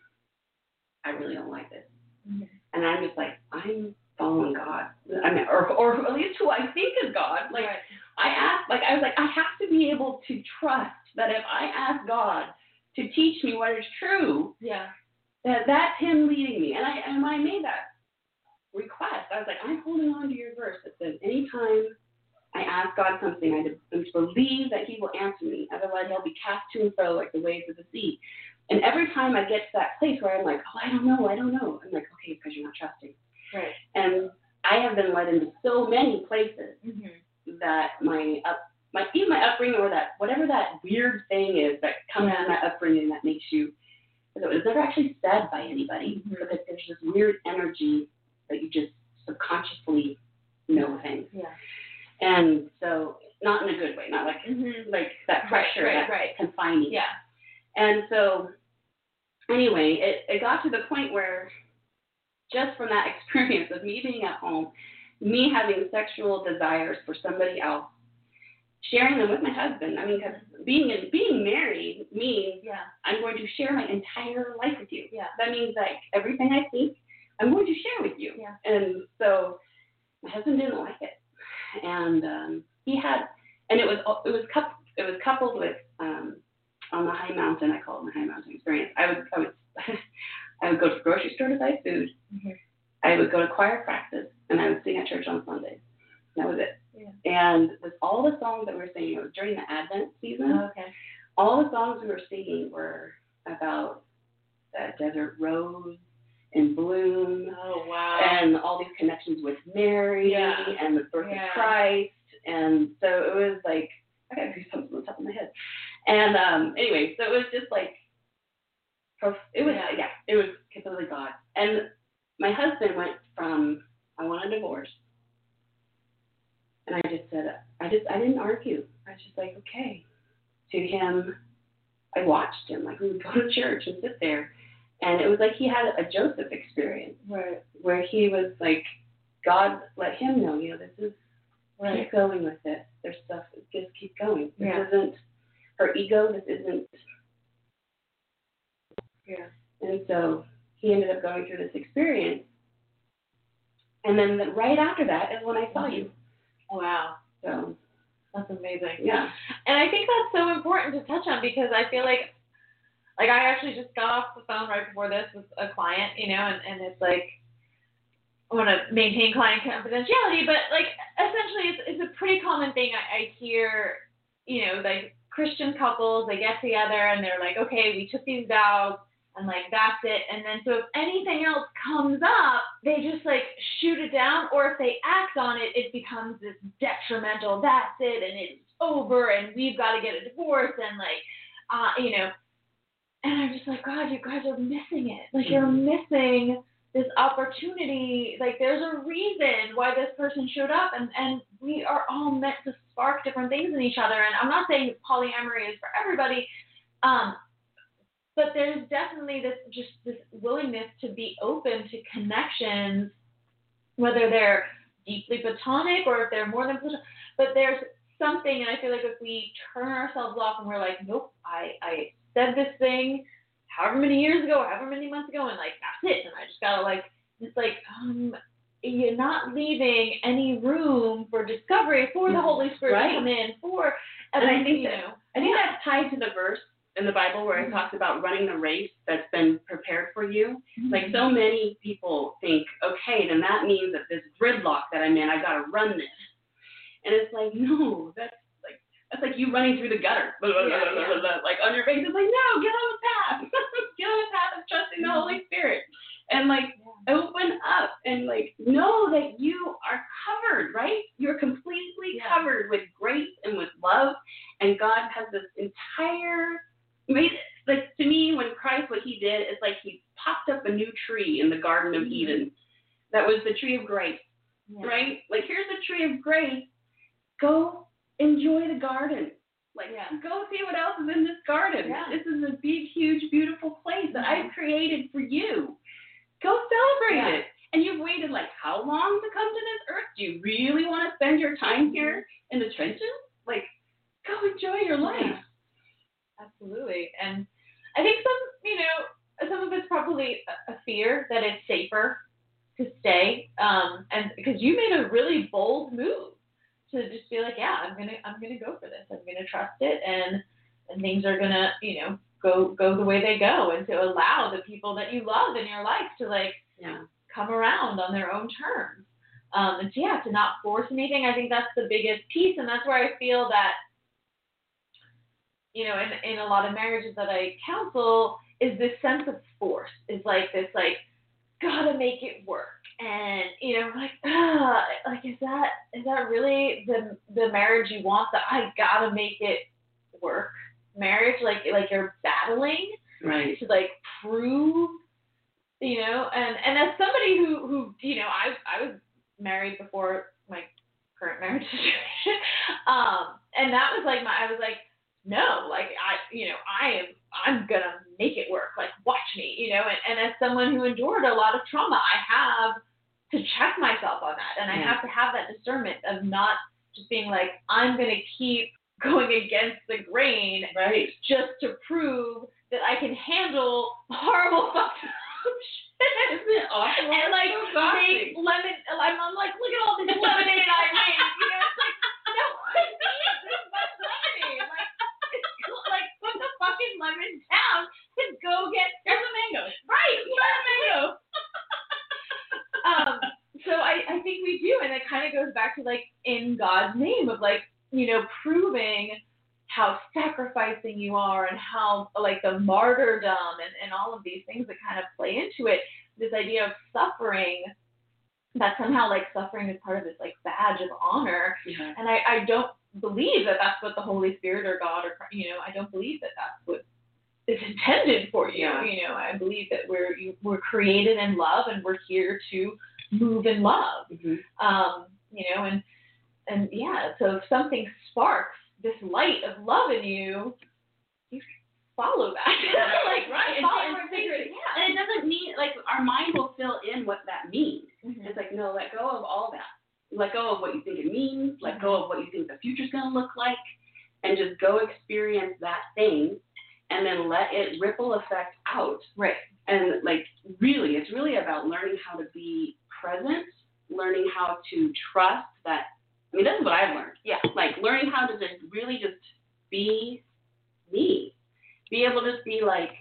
I really don't like this. And I'm just like, I'm following God. I mean, or at least who I think is God. Like I was like, I have to be able to trust that if I ask God to teach me what is true, that's Him leading me. And when I made that request, I was like, I'm holding on to your verse that says, anytime I ask God something, I believe that He will answer me. Otherwise, I'll be cast to and fro like the waves of the sea. And every time I get to that place where I'm like, oh, I don't know. I'm like, okay, because you're not trusting. Right. And I have been led into so many places that my upbringing or that whatever that weird thing is that comes from that upbringing that makes you. It was never actually said by anybody, but there's this weird energy that you just subconsciously know things. Yeah. And so, not in a good way, not like like that pressure, that confining. Yeah. And so, anyway, it got to the point where just from that experience of me being at home, me having sexual desires for somebody else, sharing them with my husband. I mean, because being married means I'm going to share my entire life with you. Yeah. That means like everything I think, I'm going to share with you. Yeah. And so my husband didn't like it, and it was coupled with on the high mountain. I call it my high mountain experience. I would I would go to the grocery store to buy food. Mm-hmm. I would go to choir practice, and I would sing at church on Sundays. That was it. Yeah. And with all the songs that we were singing, it was during the Advent season. Oh, okay. All the songs we were singing were about desert rose in bloom. Oh, wow. And all these connections with Mary and the birth of Christ. And so it was like, I got goosebumps on the top of my head. And anyway, so it was just like, it was completely God. And my husband went from, I want a divorce. And I just said, I didn't argue. I was just like, okay. To him, I watched him. Like, we would go to church and sit there. And it was like he had a Joseph experience. Right. Where he was like, God let him know, this is, keep going with this. There's stuff, just keep going. This isn't her ego. This isn't. Yeah. And so he ended up going through this experience. And then right after that is when I saw you. Wow. So that's amazing. Yeah. And I think that's so important to touch on because I feel like I actually just got off the phone right before this with a client, and it's like I want to maintain client confidentiality, but like essentially it's a pretty common thing I hear, like Christian couples, they get together and they're like, okay, we took these vows and like that's it. And then so if anything else comes up, they just like shoot it down, or if they act on it, it becomes this detrimental, that's it, and it's over and we've got to get a divorce and like, and I'm just like, God, you guys are missing it. Like you're missing this opportunity. Like there's a reason why this person showed up, and we are all meant to spark different things in each other. And I'm not saying polyamory is for everybody, but there's definitely this willingness to be open to connections, whether they're deeply platonic or if they're more than platonic. But there's something, and I feel like if we turn ourselves off and we're like, nope, I said this thing however many years ago, however many months ago, and like that's it, and I just gotta like, it's like you're not leaving any room for discovery, for the Holy Spirit to come in, for. And I think that's tied to the verse in the Bible where it talks about running the race that's been prepared for you. Mm-hmm. Like so many people think, okay, then that means that this gridlock that I'm in, I gotta run this, and it's like, no, that's like you running through the gutter, like on your face. It's like, no, get on the path. Get on the path of trusting the Holy Spirit. And like, open up and like, know that you are covered, right? You're completely covered with grace and with love. And God has this entire, like to me, when Christ, what he did is like he popped up a new tree in the Garden of Eden. That was the tree of grace, right? Like, here's the tree of grace. Go enjoy the garden. Like, go see what else is in this garden. Yeah. This is a big, huge, beautiful place that I've created for you. Go celebrate it. And you've waited, like, how long to come to this earth? Do you really want to spend your time here in the trenches? Like, go enjoy your life. Yeah. Absolutely. And I think some of it's probably a fear that it's safer to stay. And because you made a really bold move. To just be like, I'm gonna go for this. I'm gonna trust it, and things are gonna, go the way they go, and to allow the people that you love in your life to like come around on their own terms, and to not force anything. I think that's the biggest piece, and that's where I feel that, in a lot of marriages that I counsel, is this sense of force. Is like this like gotta make it work. And, is that really the marriage you want? That I gotta make it work marriage? Like you're battling to like prove, and as somebody who I was married before my current marriage situation, and that was like I was like, no, like I'm gonna make it work. Like, watch me, and as someone who endured a lot of trauma, I have to check myself on that. And I have to have that discernment of not just being like, I'm going to keep going against the grain just to prove that I can handle horrible Isn't it awful? And like make lemon. I'm like, look at all this lemonade I made. You know, it's like no one needs this much lemonade. Like put the fucking lemon down and go get Here's a mango. right. Here's a mango. So I think we do, and it kind of goes back to like in God's name of like, you know, proving how sacrificing you are and how like the martyrdom and all of these things that kind of play into it. This idea of suffering, that somehow like suffering is part of this like badge of honor. Yeah. And I don't believe that that's what the Holy Spirit or God or, you know, I don't believe that that's what is intended for you. Yeah. You know, I believe that we're created in love and we're here to move in love. Mm-hmm. You know, and yeah, so if something sparks this light of love in you, you follow that. Like, right. And figure it out. And it doesn't mean, like, our mind will fill in what that means. Mm-hmm. It's like, no, let go of all that. Let go of what you think it means. Let go of what you think the future's going to look like. And just go experience that thing. And then let it ripple effect out. Right. And, like, really, it's really about learning how to be present, learning how to trust that. I mean, this is what I've learned. Yeah. Like, learning how to just really just be me. Be able to just be like,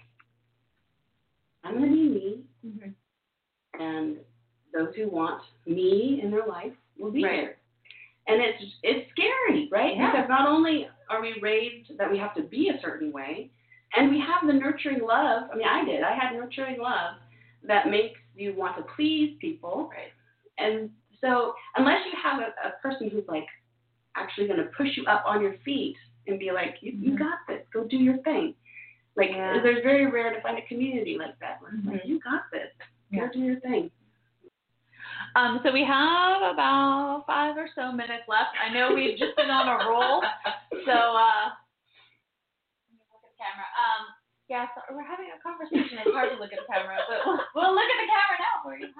I'm going to be me. Mm-hmm. And those who want me in their life will be right. there. And it's scary, right? Yeah. Because not only are we raised that we have to be a certain way, and we have the nurturing love. I mean, I did. I had nurturing love that makes you want to please people. Right. And so unless you have a person who's like actually going to push you up on your feet and be like, you got this, go do your thing. Like, there's very rare to find a community like that. Where it's like, you got this, go do your thing. So we have about 5 or so minutes left. I know we've just been on a roll. So, let me look at the camera. Yeah, so we're having a conversation. It's hard to look at the camera, but we'll look at the camera now for you.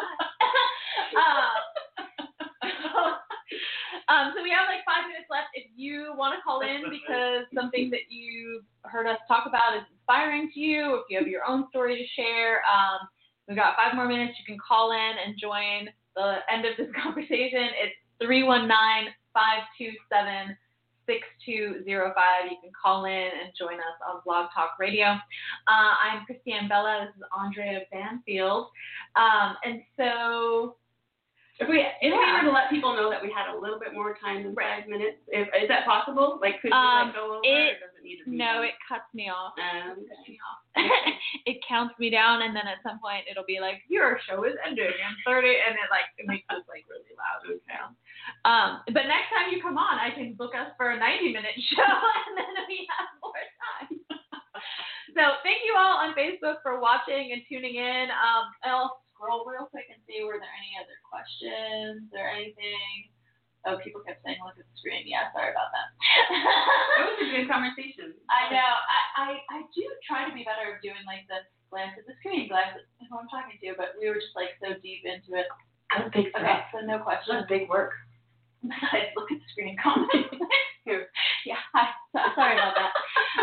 So we have like 5 minutes left. If you want to call in because something that you heard us talk about is inspiring to you, if you have your own story to share, we've got 5 more minutes. You can call in and join the end of this conversation. It's 319-527-6205. You can call in and join us on Blog Talk Radio. I'm Christiane Bella. This is Andrea Banfield. And so if we were to let people know that we had a little bit more time than 5 minutes, is that possible? Like, could you go over, or does it need to be No, done? it cuts me off. Okay. It counts me down, and then at some point it'll be like, your show is ending in 30, and it makes this like really loud sound. But next time you come on, I can book us for a 90-minute show, and then we have more time. So thank you all on Facebook for watching and tuning in. I'll scroll real quick and see were there any other questions or anything. Oh, people kept saying look at the screen. Yeah, sorry about that. It was a good conversation. I know. I do try to be better at doing like the glance at the screen, glance at who I'm talking to, but we were just like so deep into it. That's a big Okay, so no questions. That's big work. I look at the screen and comment. Yeah, hi. Sorry about that.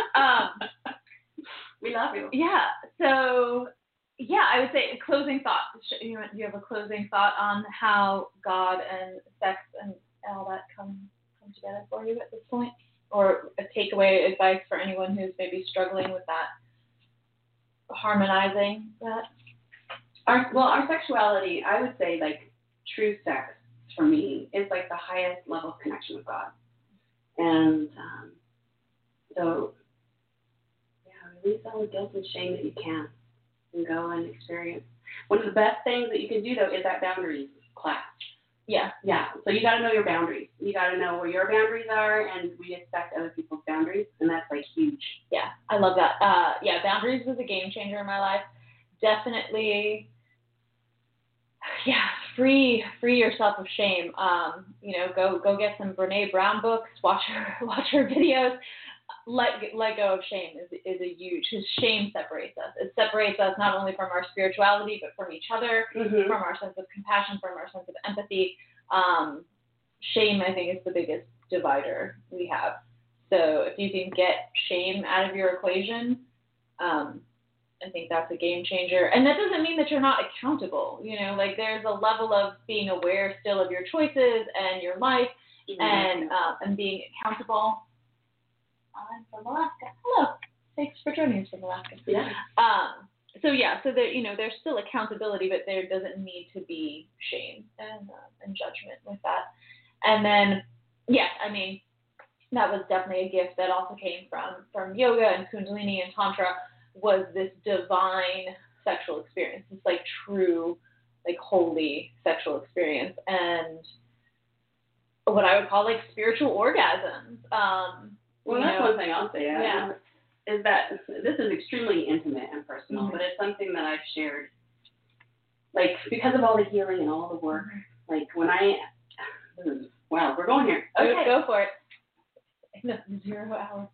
We love you. Yeah, so yeah, I would say closing thought. Do you have a closing thought on how God and sex and all that come together for you at this point? Or a takeaway advice for anyone who's maybe struggling with that, harmonizing that? Our sexuality, I would say, like, true sex for me is like the highest level of connection with God. And so, yeah, release all the guilt and shame that you can and go and experience. One of the best things that you can do, though, is that boundaries class. Yeah. Yeah. So you got to know your boundaries. You got to know where your boundaries are, and we expect other people's boundaries, and that's like huge. Yeah, I love that. Yeah, boundaries was a game changer in my life. Definitely. Yeah, free yourself of shame. Go get some Brene Brown books. Watch her videos. Let go of shame is a huge, because shame separates us. It separates us not only from our spirituality, but from each other, from our sense of compassion, from our sense of empathy. Shame, I think, is the biggest divider we have. So if you can get shame out of your equation, I think that's a game changer. And that doesn't mean that you're not accountable. Like there's a level of being aware still of your choices and your life and being accountable. I'm from Alaska. Hello. Thanks for joining us from Alaska. Yeah. So there, there's still accountability, but there doesn't need to be shame and judgment with that. And then, that was definitely a gift that also came from yoga and Kundalini and Tantra, was this divine sexual experience, this like true, like holy sexual experience, and what I would call like spiritual orgasms. Well, that's one thing I'll say. Yeah. Is that this is extremely intimate and personal, but it's something that I've shared, like because of all the healing and all the work. Like when wow, we're going here. Okay, go for it. No, 0 hour.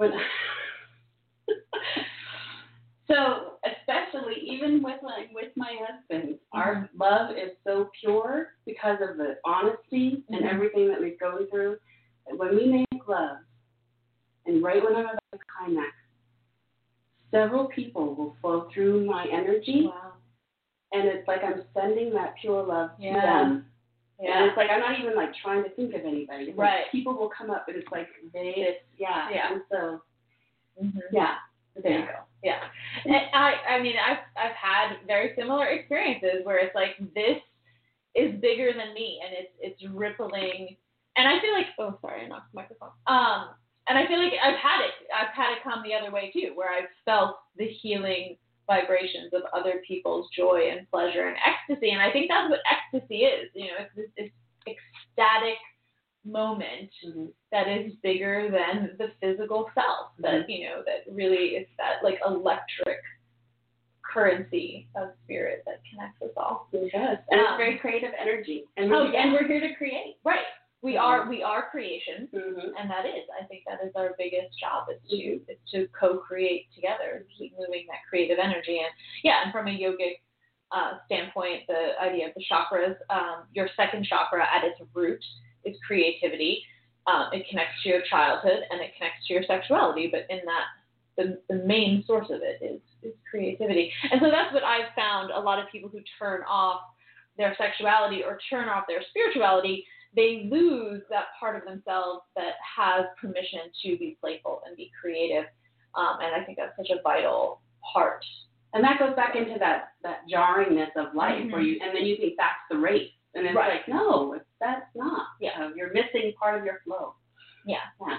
So especially even with my husband, our love is so pure because of the honesty and everything that we've gone through. That when we make love, and right when I'm about to climax, several people will flow through my energy, and it's like I'm sending that pure love to them. Yeah. And it's like I'm not even like trying to think of anybody. It's like people will come up, and it's like And so there you go. Yeah. And I've had very similar experiences where it's like this is bigger than me, and it's rippling. And I feel like I knocked the microphone. And I feel like I've had it come the other way too, where I've felt the healing vibrations of other people's joy and pleasure and ecstasy. And I think that's what ecstasy is. It's this ecstatic moment that is bigger than the physical self. That that really is that like electric currency of spirit that connects us all. It does. And it's very creative energy. And we're here to create. Right. We are creations, and I think that is our biggest job is to co-create together, keep moving that creative energy. And from a yogic standpoint, the idea of the chakras, your second chakra at its root is creativity. It connects to your childhood and it connects to your sexuality, but in that, the main source of it is creativity. And so that's what I've found. A lot of people who turn off their sexuality or turn off their spirituality, they lose that part of themselves that has permission to be playful and be creative. And I think that's such a vital part. And that goes back into that jarringness of life and then you think that's the race. And it's like, no, that's not. Yeah. You're missing part of your flow. Yeah.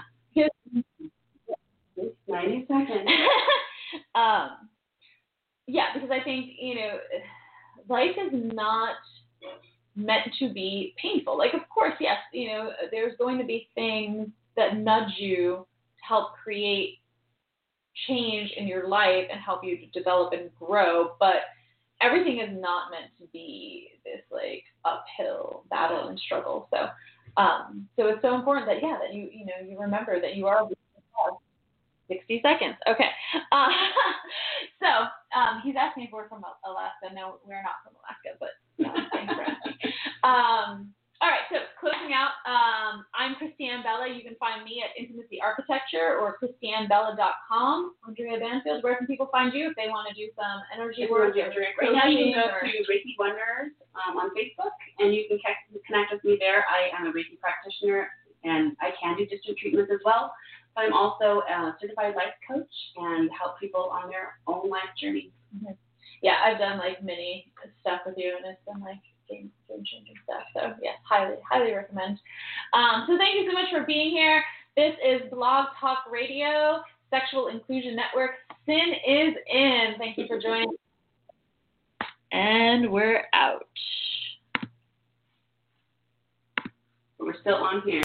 90 seconds. Because I think, life is not meant to be painful. Like, of course, yes, there's going to be things that nudge you to help create change in your life and help you to develop and grow, but everything is not meant to be this like uphill battle and struggle. So it's so important that you remember that you are 60 seconds. Okay. So he's asking if we're from Alaska. No, we're not from Alaska, but thanks for asking. All right, so closing out, I'm Christiane Bella. You can find me at Intimacy Architecture or ChristianeBella.com. Andrea Banfield, where can people find you if they want to do some energy work? Right now you can go to Reiki Wonders on Facebook, and you can connect with me there. I am a Reiki practitioner, and I can do distant treatments as well. But I'm also a certified life coach and help people on their own life journey. Yeah, I've done like mini stuff with you, and it's been like game changing stuff. So yes, highly recommend. So thank you so much for being here. This is Blog Talk Radio, Sexual Inclusion Network. Sin is in. Thank you for joining. And we're out. We're still on here.